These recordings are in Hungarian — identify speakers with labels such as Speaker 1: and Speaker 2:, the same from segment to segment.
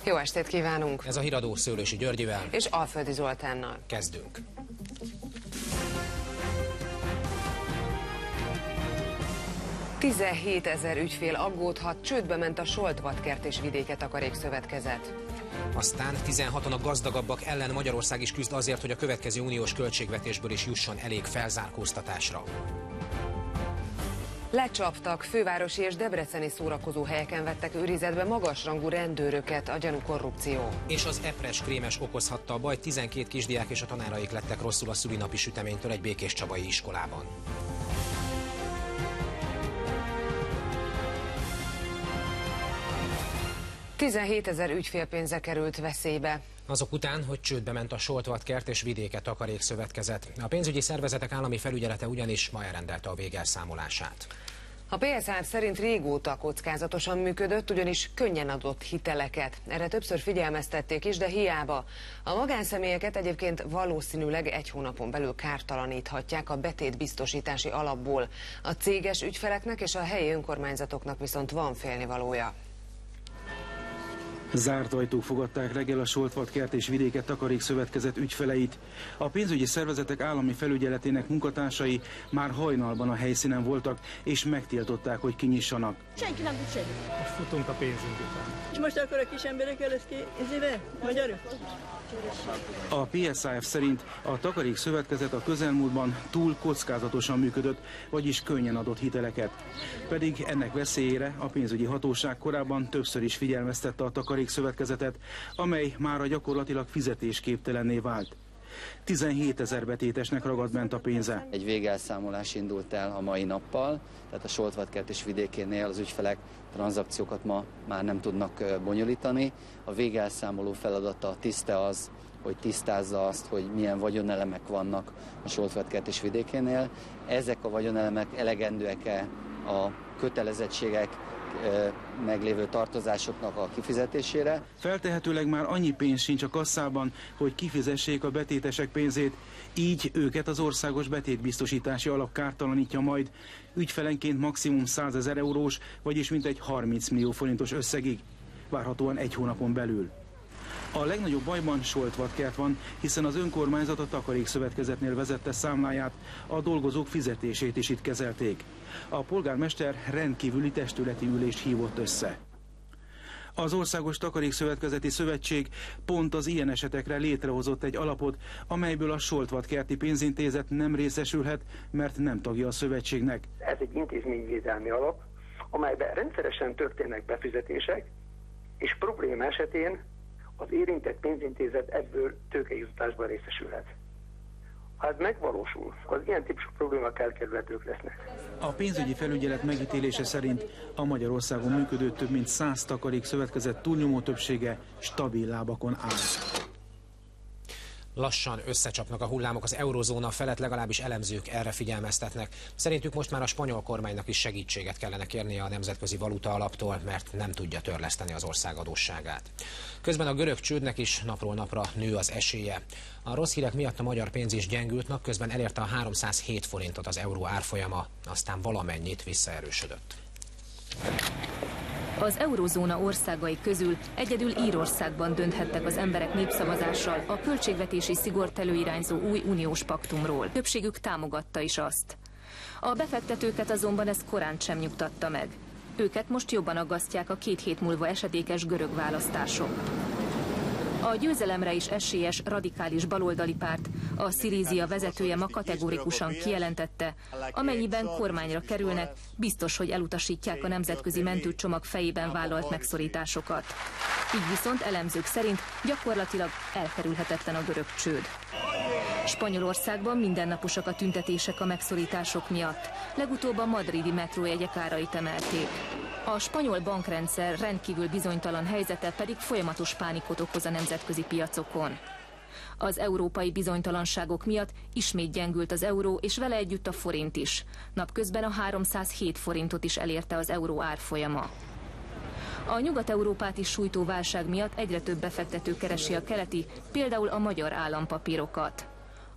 Speaker 1: Jó estét kívánunk!
Speaker 2: Ez a híradó Szőlősi Györgyivel
Speaker 1: és Alföldi Zoltánnal.
Speaker 2: Kezdünk.
Speaker 1: $17 000 ügyfél aggódhat, csődbe ment a Solt-Vadkert és Vidéke Takarékszövetkezet.
Speaker 2: Aztán 16-on a gazdagabbak ellen Magyarország is küzd azért, hogy a következő uniós költségvetésből is jusson elég felzárkóztatásra.
Speaker 1: Lecsaptak, fővárosi és debreceni szórakozóhelyeken vettek őrizetbe magasrangú rendőröket, a gyanú korrupció.
Speaker 2: És az epres krémes okozhatta a bajt, 12 kisdiák és a tanáraik lettek rosszul a szülinapi süteménytől egy békéscsabai iskolában.
Speaker 1: $17 000 ügyfélpénze került veszélybe.
Speaker 2: Azok után, hogy csődbe ment a Solt-Vadkert és Vidéke Takarékszövetkezet. A pénzügyi szervezetek állami felügyelete ugyanis ma elrendelte a végelszámolását.
Speaker 1: A PSA szerint régóta kockázatosan működött, ugyanis könnyen adott hiteleket. Erre többször figyelmeztették is, de hiába. A magánszemélyeket egyébként valószínűleg 1 hónapon belül kártalaníthatják a betétbiztosítási alapból. A céges ügyfeleknek és a helyi önkormányzatoknak viszont van félnivalója.
Speaker 3: Zárt ajtók fogadták reggel a Solt-Vadkert és Vidéke Takarékszövetkezet ügyfeleit. A pénzügyi szervezetek állami felügyeletének munkatársai már hajnalban a helyszínen voltak, és megtiltották, hogy kinyissanak.
Speaker 4: Senki nem tud semmit.
Speaker 5: Most futunk a pénzünk után.
Speaker 4: És most akkor a kis emberekkel lesz ki, magyarul?
Speaker 3: A PSAF szerint a Takarékszövetkezet a közelmúltban túl kockázatosan működött, vagyis könnyen adott hiteleket. Pedig ennek veszélyére a pénzügyi hatóság korábban többször is figyelmeztette a Takarékszövetkezetet, amely mára gyakorlatilag fizetésképtelenné vált. 17 000 betétesnek ragadt bent a pénze.
Speaker 6: Egy végelszámolás indult el a mai nappal, tehát a Solt-Vadkert és Vidékénél az ügyfelek tranzakciókat ma már nem tudnak bonyolítani. A végelszámoló feladata tiszte az, hogy tisztázza azt, hogy milyen vagyonelemek vannak a Solt-Vadkert és Vidékénél. Ezek a vagyonelemek elegendőek-e a kötelezettségek, meglévő tartozásoknak a kifizetésére.
Speaker 3: Feltehetőleg már annyi pénz sincs a kasszában, hogy kifizessék a betétesek pénzét, így őket az Országos Betétbiztosítási Alap kártalanítja majd, ügyfelenként maximum 100 000 eurós, vagyis mintegy 30 millió forintos összegig, várhatóan 1 hónapon belül. A legnagyobb bajban Solt-Vadkert van, hiszen az önkormányzat a Takarékszövetkezetnél vezette számláját, a dolgozók fizetését is itt kezelték. A polgármester rendkívüli testületi ülést hívott össze. Az Országos Takarékszövetkezeti Szövetség pont az ilyen esetekre létrehozott egy alapot, amelyből a Solt-Vadkerti Pénzintézet nem részesülhet, mert nem tagja a szövetségnek.
Speaker 7: Ez egy intézményvédelmi alap, amelyben rendszeresen történnek befizetések, és probléma esetén az érintett pénzintézet ebből tőkejuttatásban részesülhet. Ha ez megvalósul, az ilyen típusú problémák elkerülhetők lesznek.
Speaker 3: A pénzügyi felügyelet megítélése szerint a Magyarországon működő több mint 100 takarékszövetkezet túlnyomó többsége stabil lábakon áll.
Speaker 2: Lassan összecsapnak a hullámok az eurozóna felett, legalábbis elemzők erre figyelmeztetnek. Szerintük most már a spanyol kormánynak is segítséget kellene kérnie a Nemzetközi Valuta Alaptól, mert nem tudja törleszteni az ország adósságát. Közben a görög csődnek is napról napra nő az esélye. A rossz hírek miatt a magyar pénz is gyengült, napközben elérte a 307 forintot az euró árfolyama, aztán valamennyit visszaerősödött.
Speaker 8: Az eurózóna országai közül egyedül Írországban dönthettek az emberek népszavazással a költségvetési szigort előirányzó új uniós paktumról. Többségük támogatta is azt. A befektetőket azonban ez korán sem nyugtatta meg. Őket most jobban aggasztják a 2 hét múlva esedékes görög választások. A győzelemre is esélyes radikális baloldali párt, a Szirízia vezetője ma kategórikusan kijelentette, amennyiben kormányra kerülnek, biztos, hogy elutasítják a nemzetközi mentőcsomag fejében vállalt megszorításokat. Így viszont elemzők szerint gyakorlatilag elkerülhetetlen a görög csőd. Spanyolországban mindennaposak a tüntetések a megszorítások miatt. Legutóbb a madridi metrójegyek árait emelték. A spanyol bankrendszer rendkívül bizonytalan helyzete pedig folyamatos pánikot okoz a nemzetközi piacokon. Az európai bizonytalanságok miatt ismét gyengült az euró, és vele együtt a forint is. Napközben a 307 forintot is elérte az euró árfolyama. A Nyugat-Európát is sújtó válság miatt egyre több befektető keresi a keleti, például a magyar állampapírokat.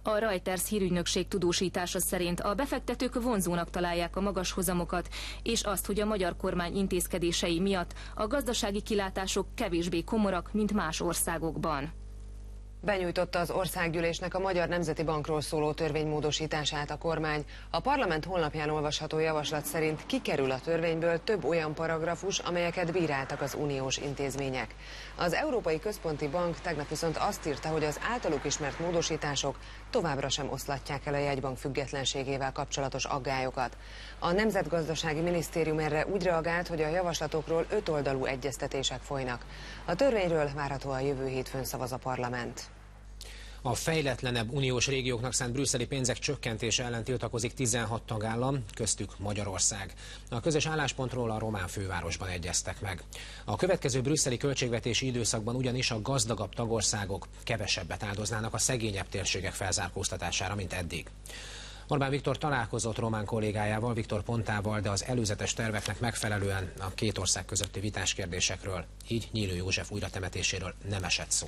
Speaker 8: A Reuters hírügynökség tudósítása szerint a befektetők vonzónak találják a magas hozamokat, és azt, hogy a magyar kormány intézkedései miatt a gazdasági kilátások kevésbé komorak, mint más országokban.
Speaker 1: Benyújtotta az Országgyűlésnek a Magyar Nemzeti Bankról szóló törvénymódosítását a kormány. A parlament honlapján olvasható javaslat szerint kikerül a törvényből több olyan paragrafus, amelyeket bíráltak az uniós intézmények. Az Európai Központi Bank tegnap viszont azt írta, hogy az általuk ismert módosítások továbbra sem oszlatják el a jegybank függetlenségével kapcsolatos aggályokat. A Nemzetgazdasági Minisztérium erre úgy reagált, hogy a javaslatokról 5 oldalú egyeztetések folynak. A törvényről várhatóan jövő hétfőn szavaz a parlament.
Speaker 2: A fejletlenebb uniós régióknak szánt brüsszeli pénzek csökkentése ellen tiltakozik 16 tagállam, köztük Magyarország. A közös álláspontról a román fővárosban egyeztek meg. A következő brüsszeli költségvetési időszakban ugyanis a gazdagabb tagországok kevesebbet áldoznának a szegényebb térségek felzárkóztatására, mint eddig. Orbán Viktor találkozott román kollégájával, Viktor Pontával, de az előzetes terveknek megfelelően a két ország közötti vitás kérdésekről, így Nyírő József újratemetéséről nem esett szó.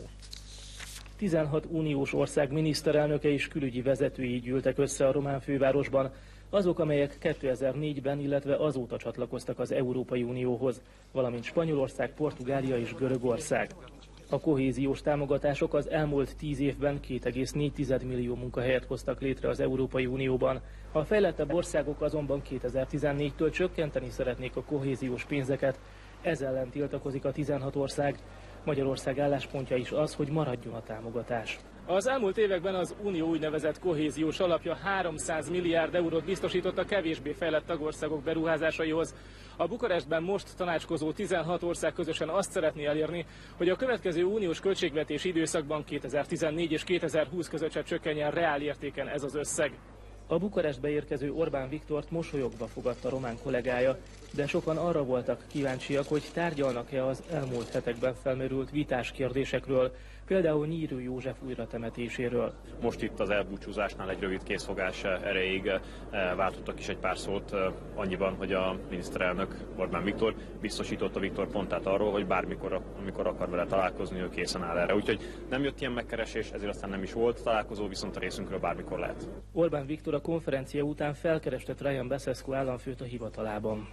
Speaker 5: 16 uniós ország miniszterelnöke és külügyi vezetői gyűltek össze a román fővárosban, azok, amelyek 2004-ben, illetve azóta csatlakoztak az Európai Unióhoz, valamint Spanyolország, Portugália és Görögország. A kohéziós támogatások az elmúlt 10 évben 2,4 millió munkahelyet hoztak létre az Európai Unióban. A fejlettebb országok azonban 2014-től csökkenteni szeretnék a kohéziós pénzeket, ez ellen tiltakozik a 16 ország. Magyarország álláspontja is az, hogy maradjon a támogatás. Az elmúlt években az Unió úgynevezett kohéziós alapja 300 milliárd eurót biztosított a kevésbé fejlett tagországok beruházásaihoz. A Bukarestben most tanácskozó 16 ország közösen azt szeretné elérni, hogy a következő uniós költségvetési időszakban 2014 és 2020 között se csökkenjen reál értéken ez az összeg. A Bukarestbe érkező Orbán Viktort mosolyogva fogadta román kollégája, de sokan arra voltak kíváncsiak, hogy tárgyalnak-e az elmúlt hetekben felmerült vitás kérdésekről, például Nyírő József újratemetéséről.
Speaker 9: Most itt az elbúcsúzásnál egy rövid készfogás erejéig váltottak is egy pár szót annyiban, hogy a miniszterelnök Orbán Viktor biztosította Viktor Pontát arról, hogy bármikor, amikor akar vele találkozni, ő készen áll erre. Úgyhogy nem jött ilyen megkeresés, ezért aztán nem is volt találkozó, viszont a részünkről bármikor lehet.
Speaker 5: Orbán Viktor a konferencia után felkereste Traian Basescu államfőt a hivatalában.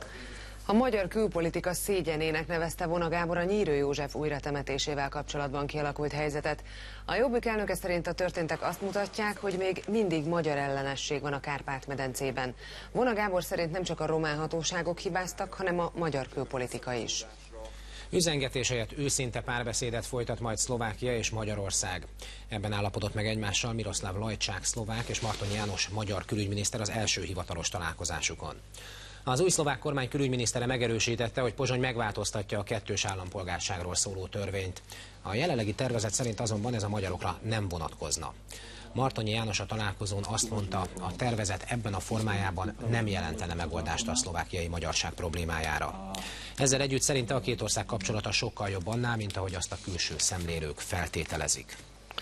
Speaker 1: A magyar külpolitika szégyenének nevezte Vona Gábor a Nyírő József újratemetésével kapcsolatban kialakult helyzetet. A Jobbik elnöke szerint a történtek azt mutatják, hogy még mindig magyar ellenesség van a Kárpát-medencében. Vona Gábor szerint nem csak a román hatóságok hibáztak, hanem a magyar külpolitika is.
Speaker 2: Üzengetés helyett őszinte párbeszédet folytat majd Szlovákia és Magyarország. Ebben állapodott meg egymással Miroslav Lajčák szlovák és Martonyi János magyar külügyminiszter az első hivatalos találkozásukon. Az új szlovák kormány külügyminisztere megerősítette, hogy Pozsony megváltoztatja a kettős állampolgárságról szóló törvényt. A jelenlegi tervezet szerint azonban ez a magyarokra nem vonatkozna. Martonyi János a találkozón azt mondta, a tervezet ebben a formájában nem jelentene megoldást a szlovákiai magyarság problémájára. Ezzel együtt szerinte a két ország kapcsolata sokkal jobb annál, mint ahogy azt a külső szemlélők feltételezik.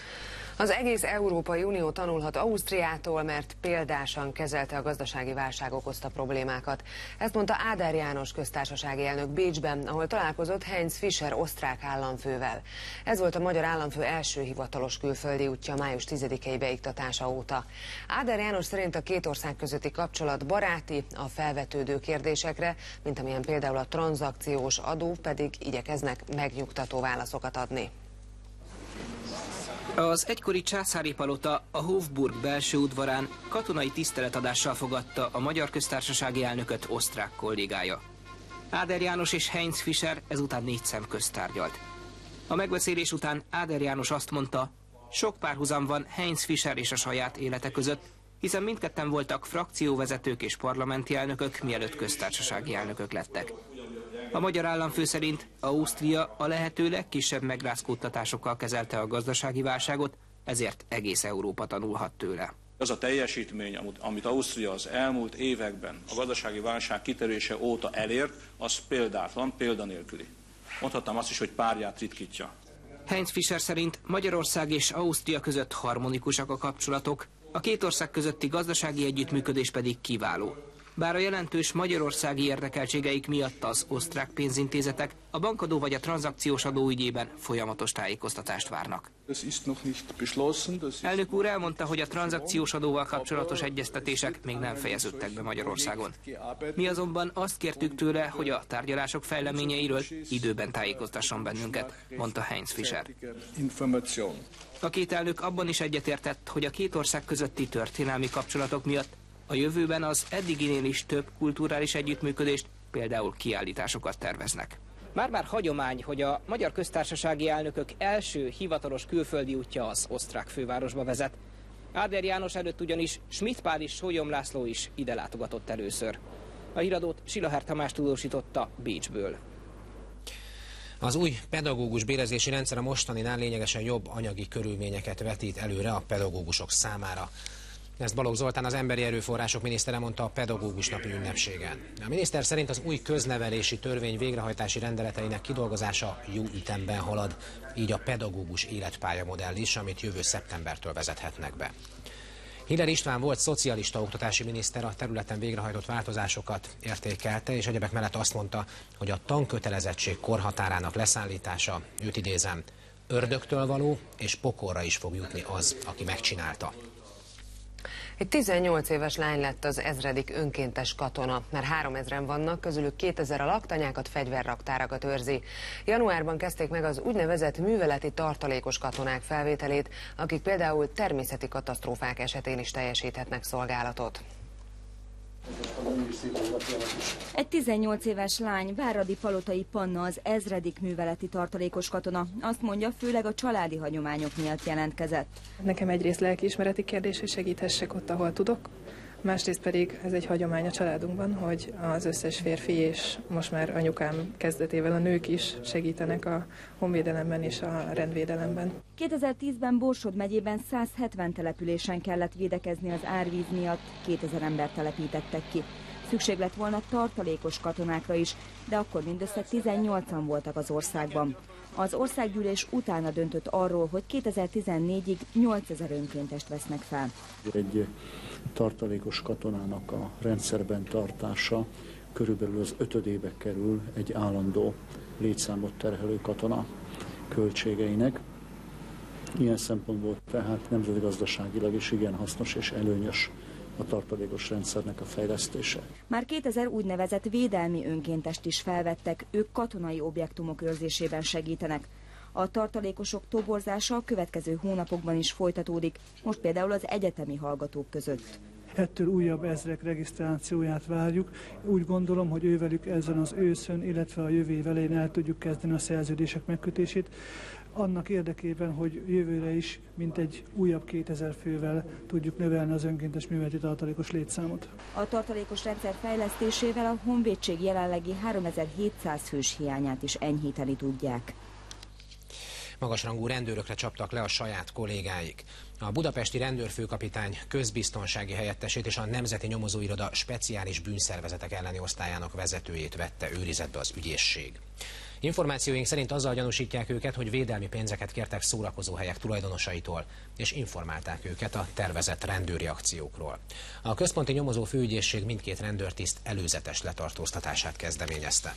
Speaker 1: Az egész Európai Unió tanulhat Ausztriától, mert példásan kezelte a gazdasági válság okozta problémákat. Ezt mondta Áder János köztársasági elnök Bécsben, ahol találkozott Heinz Fischer osztrák államfővel. Ez volt a magyar államfő első hivatalos külföldi útja május 10-i beiktatása óta. Áder János szerint a két ország közötti kapcsolat baráti, a felvetődő kérdésekre, mint amilyen például a tranzakciós adó, pedig igyekeznek megnyugtató válaszokat adni.
Speaker 10: Az egykori császári palota a Hofburg belső udvarán katonai tiszteletadással fogadta a magyar köztársasági elnököt osztrák kollégája. Áder János és Heinz Fischer ezután 4 szem közt tárgyalt. A megbeszélés után Áder János azt mondta, sok párhuzam van Heinz Fischer és a saját élete között, hiszen mindketten voltak frakcióvezetők és parlamenti elnökök, mielőtt köztársasági elnökök lettek. A magyar államfő szerint Ausztria a lehető legkisebb megrázkódtatásokkal kezelte a gazdasági válságot, ezért egész Európa tanulhat tőle.
Speaker 11: Az a teljesítmény, amit Ausztria az elmúlt években a gazdasági válság kitörése óta elért, az példátlan, példanélküli. Mondhatnám azt is, hogy párját ritkítja.
Speaker 10: Heinz Fischer szerint Magyarország és Ausztria között harmonikusak a kapcsolatok, a két ország közötti gazdasági együttműködés pedig kiváló. Bár a jelentős magyarországi érdekeltségeik miatt az osztrák pénzintézetek a bankadó vagy a tranzakciós adó ügyében folyamatos tájékoztatást várnak. Elnök úr elmondta, hogy a tranzakciós adóval kapcsolatos egyeztetések még nem fejeződtek be Magyarországon. Mi azonban azt kértük tőle, hogy a tárgyalások fejleményeiről időben tájékoztasson bennünket, mondta Heinz Fischer. A két elnök abban is egyetértett, hogy a két ország közötti történelmi kapcsolatok miatt a jövőben az eddiginél is több kulturális együttműködést, például kiállításokat terveznek. Már-már hagyomány, hogy a magyar köztársasági elnökök első hivatalos külföldi útja az osztrák fővárosba vezet. Áder János előtt ugyanis Schmidt Pál és Sólyom László is ide látogatott először. A híradót Silaher Tamás tudósította Bécsből.
Speaker 2: Az új pedagógus bérezési rendszer a mostaninál lényegesen jobb anyagi körülményeket vetít előre a pedagógusok számára. Ezt Balogh Zoltán, az Emberi Erőforrások minisztere mondta a pedagógus napi ünnepségen. A miniszter szerint az új köznevelési törvény végrehajtási rendeleteinek kidolgozása jó ütemben halad, így a pedagógus életpályamodell is, amit jövő szeptembertől vezethetnek be. Hiller István volt szocialista oktatási miniszter, a területen végrehajtott változásokat értékelte, és egyebek mellett azt mondta, hogy a tankötelezettség korhatárának leszállítása, őt idézem, ördögtől való, és pokolra is fog jutni az, aki megcsinálta.
Speaker 1: Egy 18 éves lány lett az ezredik önkéntes katona. Már 3000-en vannak, közülük 2000 a laktanyákat, fegyverraktárakat őrzi. Januárban kezdték meg az úgynevezett műveleti tartalékos katonák felvételét, akik például természeti katasztrófák esetén is teljesíthetnek szolgálatot.
Speaker 12: Egy 18 éves lány, Váradi Palotai Panna, az ezredik műveleti tartalékos katona. Azt mondja, főleg a családi hagyományok miatt jelentkezett.
Speaker 13: Nekem egyrészt lelkiismereti kérdés, hogy segíthessek ott, ahol tudok. Másrészt pedig ez egy hagyomány a családunkban, hogy az összes férfi és most már anyukám kezdetével a nők is segítenek a honvédelemben és a rendvédelemben.
Speaker 12: 2010-ben Borsod megyében 170 településen kellett védekezni az árvíz miatt, 2000 embert telepítettek ki. Szükség lett volna tartalékos katonákra is, de akkor mindössze 18-an voltak az országban. Az országgyűlés utána döntött arról, hogy 2014-ig 8000 önkéntest vesznek fel.
Speaker 14: Egy tartalékos katonának a rendszerben tartása körülbelül az 5-ébe kerül egy állandó létszámot terhelő katona költségeinek. Ilyen szempontból tehát nemzetgazdaságilag is igen hasznos és előnyös a tartalékos rendszernek a fejlesztése.
Speaker 12: Már 2000 úgynevezett védelmi önkéntest is felvettek, ők katonai objektumok őrzésében segítenek. A tartalékosok toborzása a következő hónapokban is folytatódik, most például az egyetemi hallgatók között.
Speaker 15: Ettől újabb ezrek regisztrációját várjuk. Úgy gondolom, hogy ővelük ezen az őszön, illetve a jövő év elején el tudjuk kezdeni a szerződések megkötését. Annak érdekében, hogy jövőre is mintegy újabb 2000 fővel tudjuk növelni az önkéntes műveleti tartalékos létszámot.
Speaker 12: A tartalékos rendszer fejlesztésével a honvédség jelenlegi 3700 fős hiányát is enyhíteni tudják.
Speaker 2: Magasrangú rendőrökre csaptak le a saját kollégáik. A budapesti rendőrfőkapitány közbiztonsági helyettesét és a Nemzeti Nyomozóiroda speciális bűnszervezetek elleni osztályának vezetőjét vette őrizetbe az ügyészség. Információink szerint azzal gyanúsítják őket, hogy védelmi pénzeket kértek szórakozóhelyek tulajdonosaitól, és informálták őket a tervezett rendőri akciókról. A központi nyomozó főügyészség mindkét rendőrtiszt előzetes letartóztatását kezdeményezte.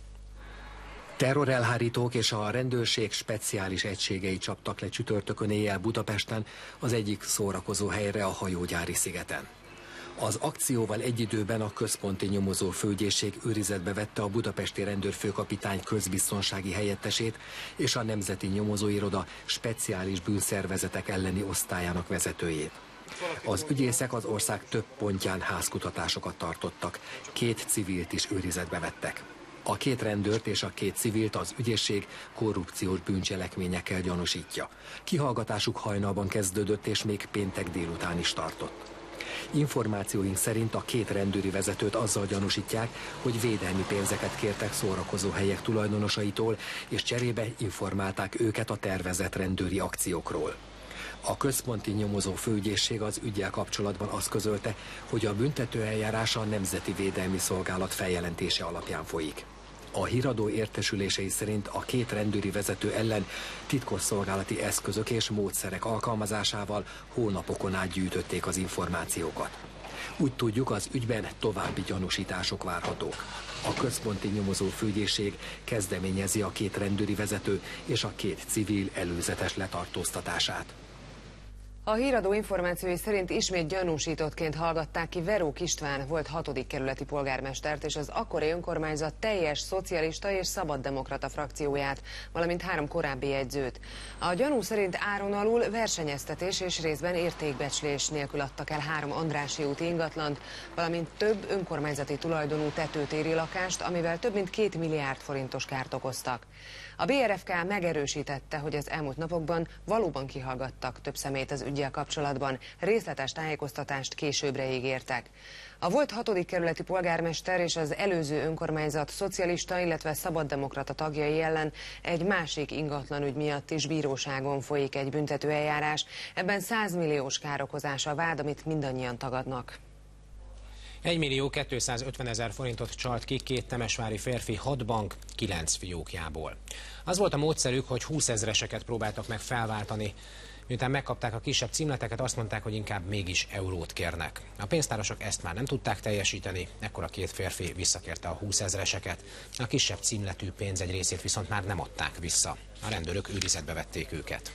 Speaker 16: Terrorelhárítók és a rendőrség speciális egységei csaptak le csütörtökön éjjel Budapesten az egyik szórakozóhelyre, a Hajógyári szigeten. Az akcióval egy időben a központi nyomozó főügyészség őrizetbe vette a budapesti rendőrfőkapitány közbiztonsági helyettesét és a Nemzeti Nyomozóiroda speciális bűnszervezetek elleni osztályának vezetőjét. Az ügyészek az ország több pontján házkutatásokat tartottak, 2 civilt is őrizetbe vettek. A 2 rendőrt és a 2 civilt az ügyészség korrupciós bűncselekményekkel gyanúsítja. Kihallgatásuk hajnalban kezdődött és még péntek délután is tartott. Információink szerint a 2 rendőri vezetőt azzal gyanúsítják, hogy védelmi pénzeket kértek szórakozóhelyek tulajdonosaitól, és cserébe informálták őket a tervezett rendőri akciókról. A központi nyomozó főügyészség az üggyel kapcsolatban azt közölte, hogy a büntetőeljárás a Nemzeti Védelmi Szolgálat feljelentése alapján folyik. A híradó értesülései szerint a 2 rendőri vezető ellen titkosszolgálati eszközök és módszerek alkalmazásával hónapokon át gyűjtötték az információkat. Úgy tudjuk, az ügyben további gyanúsítások várhatók. A központi nyomozó főügyészség kezdeményezi a 2 rendőri vezető és a 2 civil előzetes letartóztatását.
Speaker 1: A híradó információi szerint ismét gyanúsítottként hallgatták ki Verók István volt 6. kerületi polgármestert és az akkori önkormányzat teljes szocialista és szabaddemokrata frakcióját, valamint 3 korábbi jegyzőt. A gyanú szerint áron alul versenyeztetés és részben értékbecslés nélkül adtak el 3 Andrássy úti ingatlant, valamint több önkormányzati tulajdonú tetőtéri lakást, amivel több mint 2 milliárd forintos kárt okoztak. A BRFK megerősítette, hogy az elmúlt napokban valóban kihallgattak több személyt az üggyel kapcsolatban, részletes tájékoztatást későbbre ígértek. A volt 6. kerületi polgármester és az előző önkormányzat szocialista, illetve szabaddemokrata tagjai ellen egy másik ingatlanügy miatt is bíróságon folyik egy büntetőeljárás. Ebben 100 milliós károkozás a vád, amit mindannyian tagadnak.
Speaker 2: 1.250.000 forintot csalt ki 2 temesvári férfi 6 bank 9 fiókjából. Az volt a módszerük, hogy 20 000-eseket próbáltak meg felváltani. Miután megkapták a kisebb címleteket, azt mondták, hogy inkább mégis eurót kérnek. A pénztárosok ezt már nem tudták teljesíteni, ekkor a 2 férfi visszakérte a 20 000-eseket. A kisebb címletű pénz egy részét viszont már nem adták vissza. A rendőrök őrizetbe vették őket.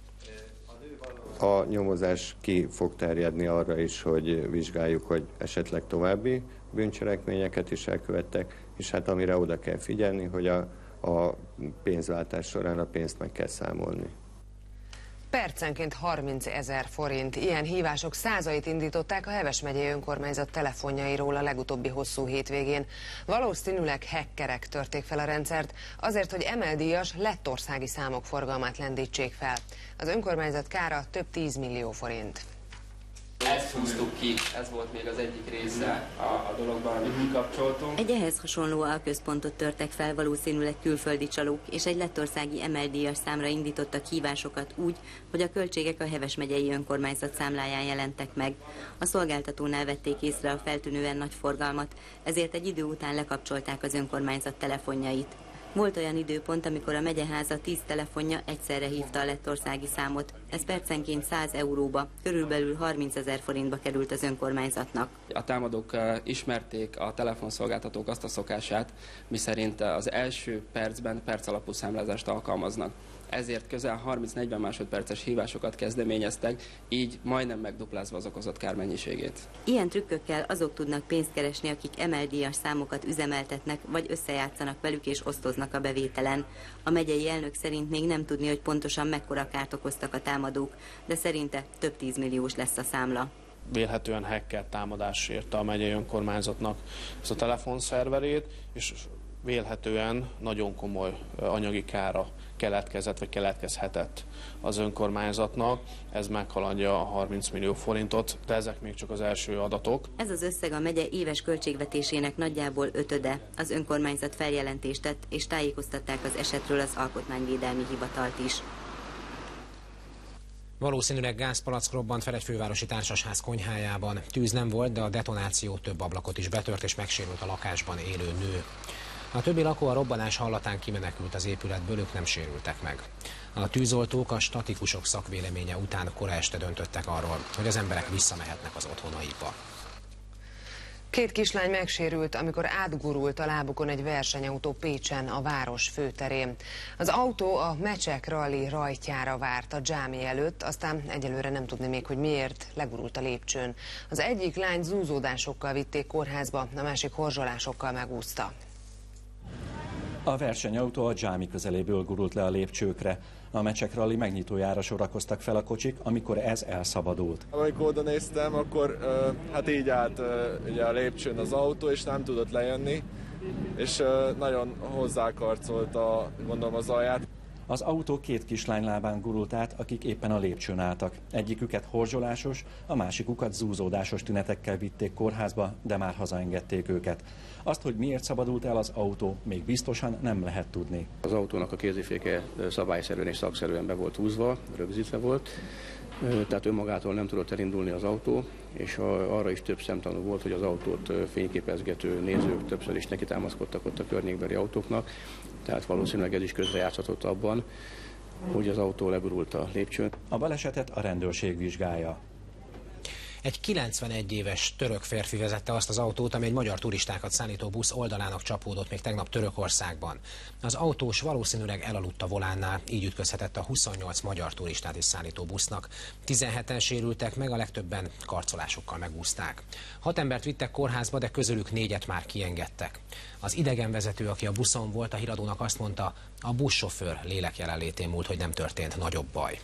Speaker 17: A nyomozás ki fog terjedni arra is, hogy vizsgáljuk, hogy esetleg további bűncselekményeket is elkövettek, és hát amire oda kell figyelni, hogy a pénzváltás során a pénzt meg kell számolni.
Speaker 1: Percenként 30 000 forint. Ilyen hívások százait indították a Heves megyei önkormányzat telefonjairól a legutóbbi hosszú hétvégén. Valószínűleg hackerek törték fel a rendszert azért, hogy emeldíjas lettországi számok forgalmát lendítsék fel. Az önkormányzat kára több 10 millió forint.
Speaker 18: Ezt húztuk ki, ez volt még az egyik része a dologban, amit kikapcsoltunk.
Speaker 19: Egy ehhez hasonló alközpontot törtek fel valószínűleg külföldi csalók, és egy lettországi emeldíjas számra indítottak hívásokat úgy, hogy a költségek a Heves megyei önkormányzat számláján jelentek meg. A szolgáltatónál vették észre a feltűnően nagy forgalmat, ezért egy idő után lekapcsolták az önkormányzat telefonjait. Volt olyan időpont, amikor a megyeháza 10 telefonja egyszerre hívta a lettországi számot. Ez percenként 100 euróba, körülbelül 30 000 forintba került az önkormányzatnak.
Speaker 18: A támadók ismerték, a telefonszolgáltatók azt a szokását, miszerint az első percben percalapú számlázást alkalmaznak. Ezért közel 30-40 másodperces hívásokat kezdeményeztek, így majdnem megduplázva az okozott kár mennyiségét.
Speaker 19: Ilyen trükkökkel azok tudnak pénzt keresni, akik emeldíjas számokat üzemeltetnek, vagy összejátszanak velük és osztoznak a bevételen. A megyei elnök szerint még nem tudni, hogy pontosan mekkora kárt okoztak a támadók, de szerinte több 10 milliós lesz a számla.
Speaker 20: Vélhetően hacker támadás érte a megyei önkormányzatnak ezt a telefonszerverét, és vélhetően nagyon komoly anyagi kára keletkezett, vagy keletkezhetett az önkormányzatnak. Ez meghaladja a 30 millió forintot, de ezek még csak az első adatok.
Speaker 19: Ez az összeg a megye éves költségvetésének nagyjából 5-öde. Az önkormányzat feljelentést tett, és tájékoztatták az esetről az Alkotmányvédelmi Hivatalt is.
Speaker 2: Valószínűleg gázpalack robbant fel egy fővárosi társasház konyhájában. Tűz nem volt, de a detonáció több ablakot is betört, és megsérült a lakásban élő nő. A többi lakó a robbanás hallatán kimenekült az épületből, ők nem sérültek meg. A tűzoltók a statikusok szakvéleménye után kora este döntöttek arról, hogy az emberek visszamehetnek az otthonaikba.
Speaker 1: 2 kislány megsérült, amikor átgurult a lábukon egy versenyautó Pécsen, a város főterén. Az autó a Mecsek Rally rajtjára várt a dzsámi előtt, aztán egyelőre nem tudni még, hogy miért, legurult a lépcsőn. Az egyik lány zúzódásokkal vitték kórházba, a másik horzsolásokkal megúszta.
Speaker 21: A versenyautó a dzsámi közeléből gurult le a lépcsőkre. A Mecsek Rally megnyitójára sorakoztak fel a kocsik, amikor ez elszabadult.
Speaker 22: Amikor oda néztem, akkor hát így állt ugye a lépcsőn az autó, és nem tudott lejönni, és nagyon hozzákarcolt gondolom az alját.
Speaker 21: Az autó 2 kislány lábán gurult át, akik éppen a lépcsőn álltak. Egyiküket horzsolásos, a másikukat zúzódásos tünetekkel vitték kórházba, de már hazaengedték őket. Azt, hogy miért szabadult el az autó, még biztosan nem lehet tudni.
Speaker 23: Az autónak a kéziféke szabályszerűen és szakszerűen be volt húzva, rögzítve volt, tehát önmagától nem tudott elindulni az autó, és arra is több szemtanú volt, hogy az autót fényképezgető nézők többször is neki támaszkodtak ott a környékbeli autóknak, tehát valószínűleg ez is közrejátszhatott abban, hogy az autó legurult a lépcsőn.
Speaker 21: A balesetet a rendőrség vizsgálja.
Speaker 2: Egy 91 éves török férfi vezette azt az autót, ami egy magyar turistákat szállító busz oldalának csapódott még tegnap Törökországban. Az autós valószínűleg elaludt a volánnál, így ütközhetett a 28 magyar turistát is szállító busznak. 17-en sérültek meg, a legtöbben karcolásokkal megúszták. 6 embert vittek kórházba, de közülük 4-et már kiengedtek. Az idegenvezető, aki a buszon volt, a híradónak azt mondta, a buszsofőr lélek jelenlétén múlt, hogy nem történt nagyobb baj.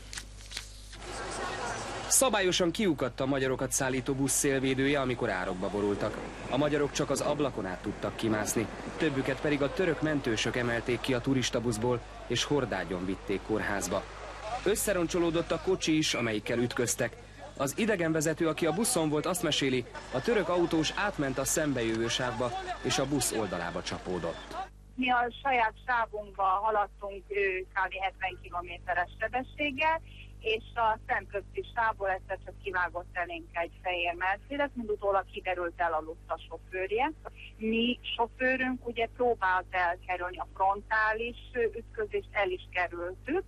Speaker 4: Szabályosan kiukadt a magyarokat szállító busz szélvédője, amikor árokba borultak. A magyarok csak az ablakon át tudtak kimászni, többüket pedig a török mentősök emelték ki a turistabuszból, és hordágyon vitték kórházba. Összeroncsolódott a kocsi is, amelyikkel ütköztek. Az idegenvezető, aki a buszon volt, azt meséli, a török autós átment a szembejövő sávba, és a busz oldalába csapódott.
Speaker 6: Mi a saját sávunkba haladtunk kb. 70 km/s sebességgel, és a szemközti sávból egyszer csak kivágott elénk egy fehér Mercedes, mind utólag kiderült, elaludt a sofőrje. Mi sofőrünk ugye próbált elkerülni a frontális ütközést, el is kerültük,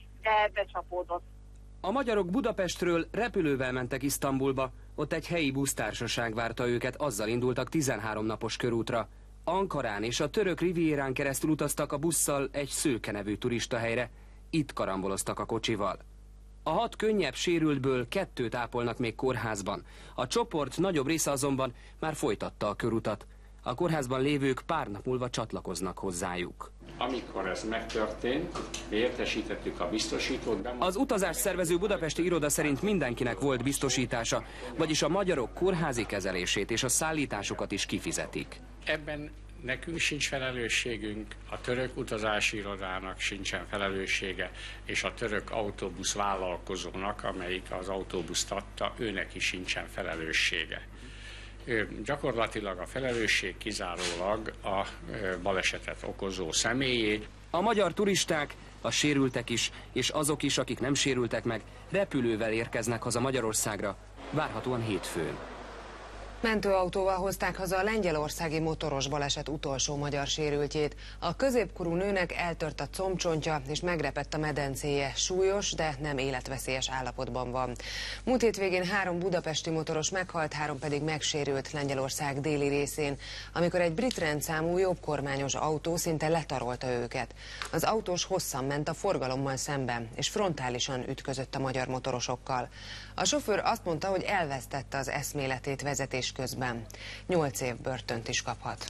Speaker 6: de becsapódott.
Speaker 4: A magyarok Budapestről repülővel mentek Isztambulba, ott egy helyi busztársaság várta őket, azzal indultak 13 napos körútra. Ankarán és a török rivierán keresztül utaztak a busszal egy Szőke nevű turistahelyre, itt karamboloztak a kocsival. A 6 könnyebb sérültből 2-t ápolnak még kórházban. A csoport nagyobb része azonban már folytatta a körutat. A kórházban lévők pár nap múlva csatlakoznak hozzájuk.
Speaker 7: Amikor ez megtörtént, értesítettük a biztosítót.
Speaker 4: Az utazás szervező budapesti iroda szerint mindenkinek volt biztosítása, vagyis a magyarok kórházi kezelését és a szállításokat is kifizetik.
Speaker 7: Ebben nekünk sincs felelősségünk, a török utazási irodának sincsen felelőssége, és a török autóbusz vállalkozónak, amelyik az autóbuszt adta, őnek is sincsen felelőssége. Gyakorlatilag a felelősség kizárólag a balesetet okozó személyé.
Speaker 4: A magyar turisták, a sérültek is, és azok is, akik nem sérültek meg, repülővel érkeznek haza Magyarországra, várhatóan hétfőn.
Speaker 1: Mentőautóval hozták haza a lengyelországi motoros baleset utolsó magyar sérültjét. A középkorú nőnek eltört a combcsontja és megrepett a medencéje. Súlyos, de nem életveszélyes állapotban van. Múlt hétvégén 3 budapesti motoros meghalt, 3 pedig megsérült Lengyelország déli részén, amikor egy brit rendszámú jobbkormányos autó szinte letarolta őket. Az autós hosszan ment a forgalommal szemben, és frontálisan ütközött a magyar motorosokkal. A sofőr azt mondta, hogy elvesztette az eszméletét vezetés közben. 8 év börtönt is kaphat.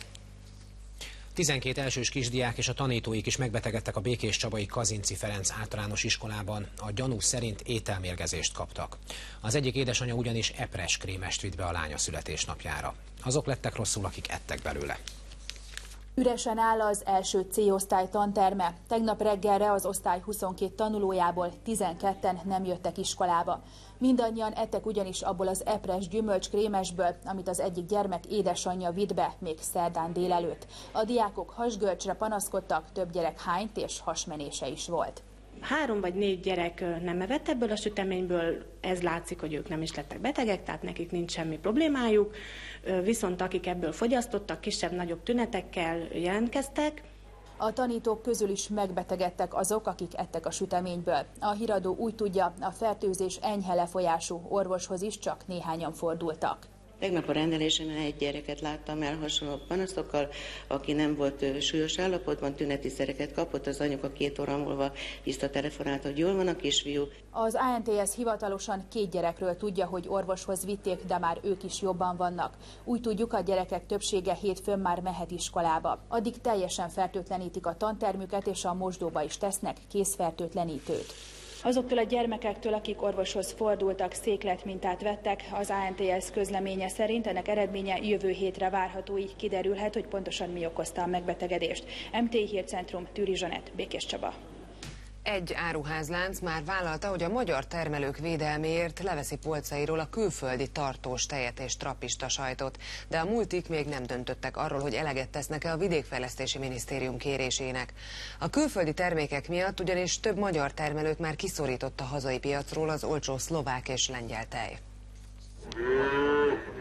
Speaker 2: 12 elsős kisdiák és a tanítóik is megbetegedtek a Békéscsabai Kazinczy Ferenc általános iskolában. A gyanú szerint ételmérgezést kaptak. Az egyik édesanyja ugyanis epres krémest vitt be a lánya születésnapjára. Azok lettek rosszul, akik ettek belőle.
Speaker 24: Üresen áll az első C-osztály tanterme. Tegnap reggelre az osztály 22 tanulójából 12-en nem jöttek iskolába. Mindannyian ettek ugyanis abból az epres gyümölcskrémesből, amit az egyik gyermek édesanyja vitt be még szerdán délelőtt. A diákok hasgörcsre panaszkodtak, több gyerek hányt és hasmenése is volt.
Speaker 25: 3 vagy 4 gyerek nem evett ebből a süteményből, ez látszik, hogy ők nem is lettek betegek, tehát nekik nincs semmi problémájuk, viszont akik ebből fogyasztottak, kisebb-nagyobb tünetekkel jelentkeztek.
Speaker 24: A tanítók közül is megbetegedtek azok, akik ettek a süteményből. A híradó úgy tudja, a fertőzés enyhe lefolyású, orvoshoz is csak néhányan fordultak.
Speaker 26: Tegnap a rendelésen egy gyereket láttam el hasonló panaszokkal, aki nem volt súlyos állapotban, tüneti szereket kapott, az anyuka 2 óra múlva visszatelefonált, hogy jól van a kisfiú.
Speaker 24: Az ANTS hivatalosan 2 gyerekről tudja, hogy orvoshoz vitték, de már ők is jobban vannak. Úgy tudjuk, a gyerekek többsége hétfőn már mehet iskolába. Addig teljesen fertőtlenítik a tantermüket, és a mosdóba is tesznek kézfertőtlenítőt.
Speaker 25: Azoktól a gyermekektől, akik orvoshoz fordultak, székletmintát vettek, az ANTS közleménye szerint ennek eredménye jövő hétre várható, így kiderülhet, hogy pontosan mi okozta a megbetegedést. MTI Hírcentrum, Tűri Zsanett, Békéscsaba.
Speaker 1: Egy áruházlánc már vállalta, hogy a magyar termelők védelméért leveszi polcairól a külföldi tartós tejet és trappista sajtot, de a multik még nem döntöttek arról, hogy eleget tesznek-e a Vidékfejlesztési Minisztérium kérésének. A külföldi termékek miatt ugyanis több magyar termelőt már kiszorított a hazai piacról az olcsó szlovák és lengyel tej.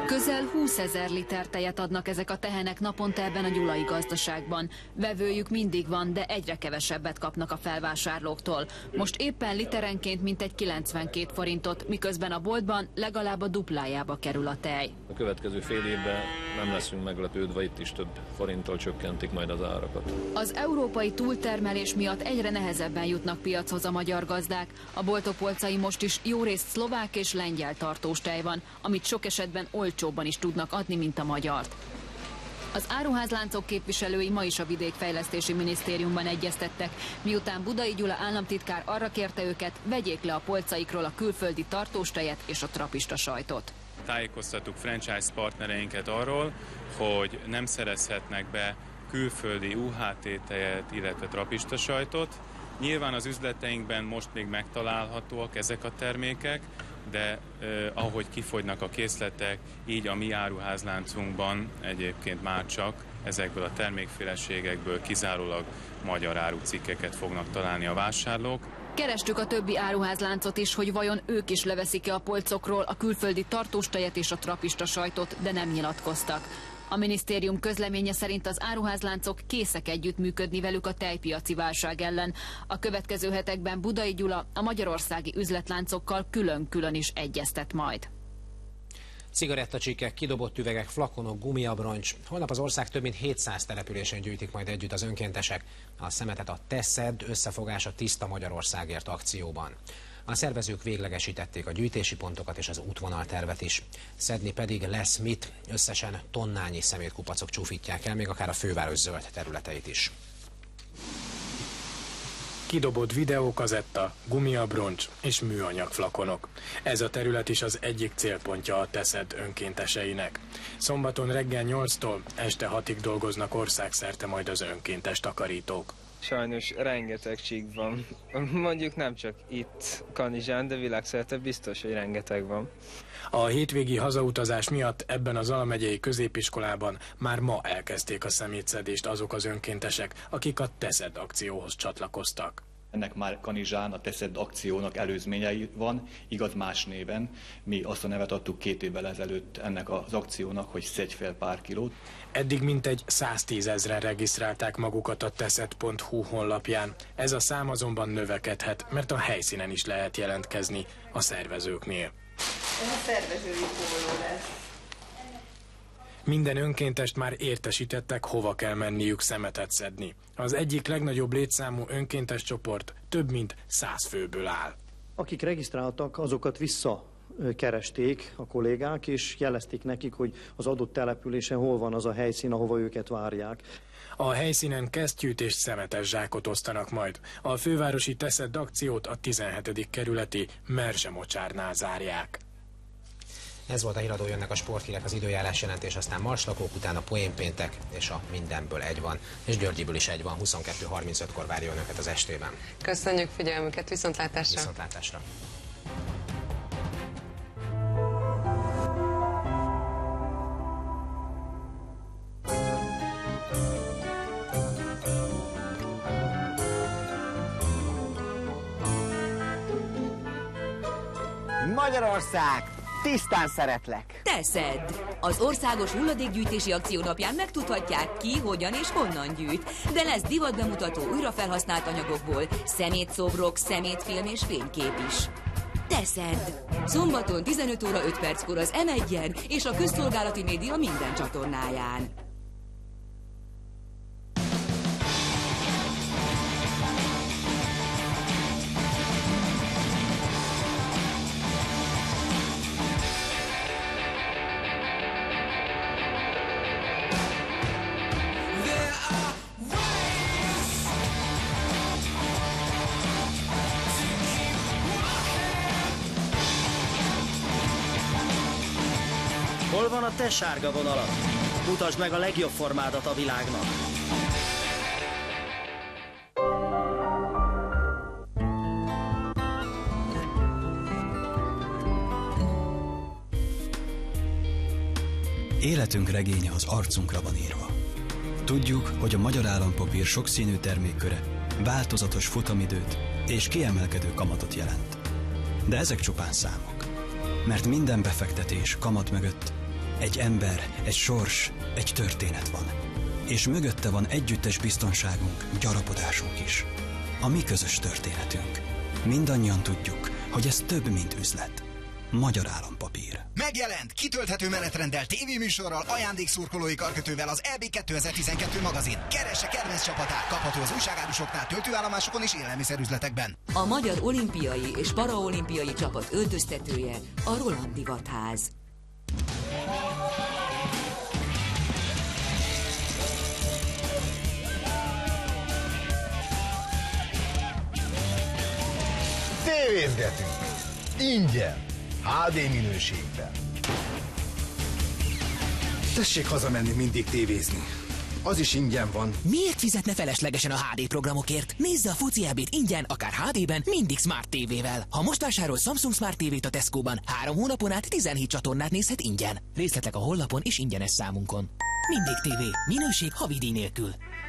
Speaker 3: Közel 20 000 liter tejet adnak ezek a tehenek naponta ebben a gyulai gazdaságban. Vevőjük mindig van, de egyre kevesebbet kapnak a felvásárlóktól. Most éppen literenként mintegy 92 forintot, miközben a boltban legalább a duplájába kerül a tej.
Speaker 5: A következő fél évben nem leszünk meglepődve, itt is több forinttal csökkentik majd az árakat.
Speaker 3: Az európai túltermelés miatt egyre nehezebben jutnak piachoz a magyar gazdák. A boltok polcain most is jórészt szlovák és lengyel tartós tej van, amit sok esetben olcsóbban is tudnak adni, mint a magyart. Az áruházláncok képviselői ma is a Vidékfejlesztési Minisztériumban egyeztettek, miután Budai Gyula államtitkár arra kérte őket, vegyék le a polcaikról a külföldi tartóstejet és a trapista sajtot.
Speaker 8: Tájékoztattuk franchise partnereinket arról, hogy nem szerezhetnek be külföldi UHT tejet, illetve trapista sajtot. Nyilván az üzleteinkben most még megtalálhatóak ezek a termékek, de ahogy kifogynak a készletek, így a mi áruházláncunkban egyébként már csak ezekből a termékféleségekből kizárólag magyar árucikkeket fognak találni a vásárlók.
Speaker 3: Kerestük a többi áruházláncot is, hogy vajon ők is leveszik-e a polcokról a külföldi tartóstejet és a trapista sajtot, de nem nyilatkoztak. A minisztérium közleménye szerint az áruházláncok készek együttműködni velük a tejpiaci válság ellen. A következő hetekben Budai Gyula a magyarországi üzletláncokkal külön-külön is egyeztet majd.
Speaker 2: Cigarettacsíkek, kidobott üvegek, flakonok, gumiabroncs. Holnap az ország több mint 700 településen gyűjtik majd együtt az önkéntesek a szemetet a Te szedd, összefogás a Tiszta Magyarországért akcióban. A szervezők véglegesítették a gyűjtési pontokat és az útvonaltervet is. Szedni pedig lesz mit, összesen tonnányi szemétkupacok csúfítják el, még akár a főváros zöld területeit is.
Speaker 9: Kidobott videókazetta, gumiabroncs és műanyag flakonok. Ez a terület is az egyik célpontja a Te szedd önkénteseinek. Szombaton reggel 8-tól este 6-ig dolgoznak országszerte majd az önkéntes takarítók.
Speaker 10: Sajnos rengeteg csík van. Mondjuk nem csak itt Kanizsán, de világszerte biztos, hogy rengeteg van.
Speaker 9: A hétvégi hazautazás miatt ebben a Zala megyei középiskolában már ma elkezdték a szemétszedést azok az önkéntesek, akik a Te szedd akcióhoz csatlakoztak.
Speaker 11: Ennek már Kanizsán a Te szedd akciónak előzményei van, igaz más néven. Mi azt a nevet adtuk 2 évvel ezelőtt ennek az akciónak, hogy szedj fel pár kilót.
Speaker 9: Eddig mintegy 110 000-en regisztrálták magukat a teszed.hu honlapján. Ez a szám azonban növekedhet, mert a helyszínen is lehet jelentkezni a szervezőknél.
Speaker 10: Ez a szervezői póló lesz.
Speaker 9: Minden önkéntest már értesítettek, hova kell menniük szemetet szedni. Az egyik legnagyobb létszámú önkéntes csoport több mint 100 főből áll.
Speaker 27: Akik regisztráltak, azokat visszakeresték a kollégák, és jelezték nekik, hogy az adott településen hol van az a helyszín, ahova őket várják.
Speaker 9: A helyszínen kesztyűt és szemetes zsákot osztanak majd. A fővárosi Te szedd akciót a 17. kerületi Merzse mocsárnál zárják.
Speaker 2: Ez volt a híradó, jönnek a sporthírek, az időjárás jelentés, aztán marslakók, utána poénpéntek, és a mindenből egy van. És Györgyiből is egy van, 22:35-kor várja önöket az estében.
Speaker 1: Köszönjük figyelmüket, viszontlátásra!
Speaker 2: Viszontlátásra!
Speaker 28: Magyarország! Tisztán szeretlek!
Speaker 29: Te szedd! Az országos hulladékgyűjtési akció napján megtudhatják ki, hogyan és honnan gyűjt. De lesz divatbemutató újrafelhasznált anyagokból, szemétszobrok, szemétfilm és fénykép is. Te szedd! Szombaton 15:05 az M1-en és a közszolgálati média minden csatornáján.
Speaker 28: Hol van a te sárga vonalad? Mutasd meg a legjobb formádat a világnak!
Speaker 30: Életünk regénye az arcunkra van írva. Tudjuk, hogy a magyar állampapír sokszínű termékköre, változatos futamidőt és kiemelkedő kamatot jelent. De ezek csupán számok. Mert minden befektetés kamat mögött Egy ember, egy sors, egy történet van. És mögötte van együttes biztonságunk, gyarapodásunk is. A mi közös történetünk. Mindannyian tudjuk, hogy ez több, mint üzlet. Magyar Állampapír.
Speaker 12: Megjelent, kitölthető menetrendel, tévéműsorral, ajándékszurkolói karkötővel az EB 2012 magazin. Keresse kedvenc csapatát, kapható az újságárusoknál, töltőállomásokon és élelmiszerüzletekben.
Speaker 29: A magyar olimpiai és paraolimpiai csapat öltöztetője a Roland Divatház.
Speaker 13: Tévézgetünk. Ingyen. HD minőségben. Tessék hazamenni mindig tévézni. Az is ingyen van.
Speaker 14: Miért fizetne feleslegesen a HD programokért? Nézze a foci EB-t ingyen, akár HD-ben, mindig Smart TV-vel. Ha most vásárol Samsung Smart TV-t a Tesco-ban, 3 hónapon át 17 csatornát nézhet ingyen. Részletek a honlapon és ingyenes számunkon. Mindig TV. Minőség havidíj nélkül.